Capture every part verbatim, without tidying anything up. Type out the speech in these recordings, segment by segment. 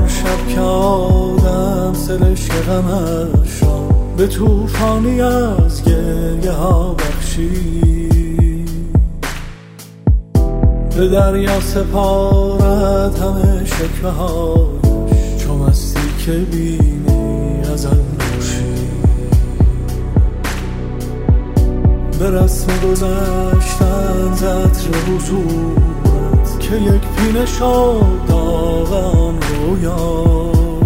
شب که آدم سرش غمش را به توفانی از گریه ها بخشید، به دریا سپارد همه شکوه هایش چو مستی که بینی ازل نوشید. به رسم گذشتن ز عطر حضورت که یک پینه شد داغ آن رویا،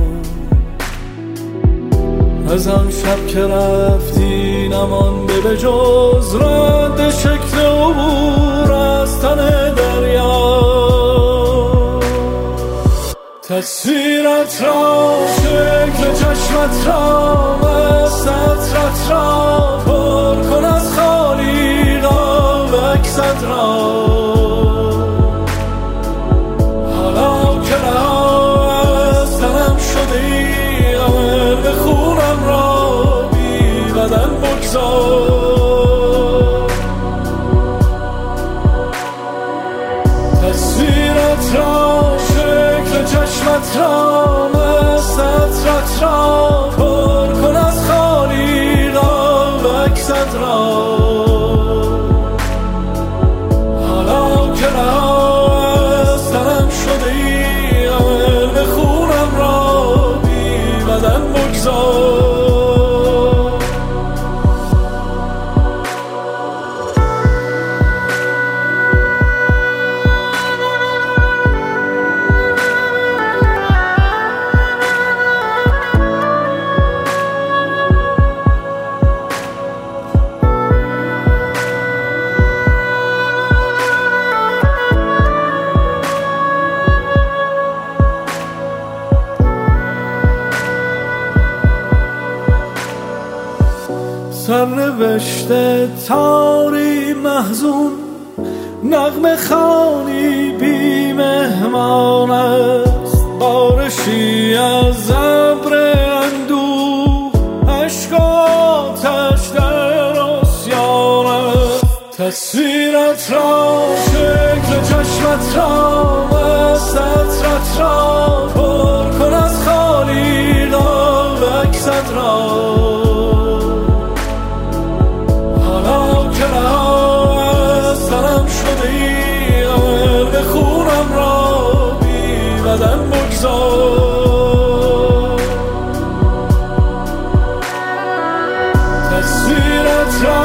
از آن شب که رفتی نمانده به جز رد شکل عبور از تن دریا. تصویرت را، شکل چشمت را، مستت را پر کن از خالیقا و عکست را. حالا که رها از تنم شده ای غمر خونم را بی بدن بگذار. تصویرت را، شکل چشمت را، مستت را پر کن از خالیقا و عکست را. حالا که رها از تنم شده ای غمر خونم را بی بدن بگذار. سرنوشت تاری محزون، نغمه خوانی بی مهمان است. بارشی از ابر اندوه، اشک و آتش در آسیان است. تصویرت را، شکل چشمت را، مستت را پر کن از خالیقا و عکست را. خونم را بی بدن بگذار. تصویرت را